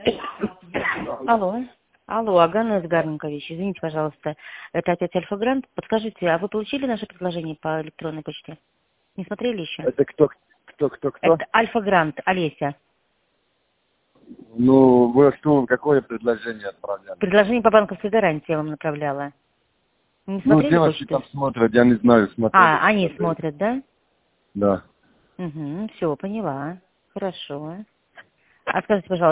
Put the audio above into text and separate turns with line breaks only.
Алло. Алло, Агана Эдгарникович, извините, пожалуйста, это опять Альфа-Грант. Подскажите, а вы получили наше предложение по электронной почте? Не смотрели еще?
Это кто?
Это Альфа-Грант, Олеся.
Ну, вы что, какое предложение отправляли?
Предложение по банковской гарантии я вам направляла. Не
Ну,
смотрели
девочки
почту?
там смотрят, я не знаю, смотрели.
А, они смотрят, да?
Да.
Угу, все, поняла. Хорошо. А скажите, пожалуйста,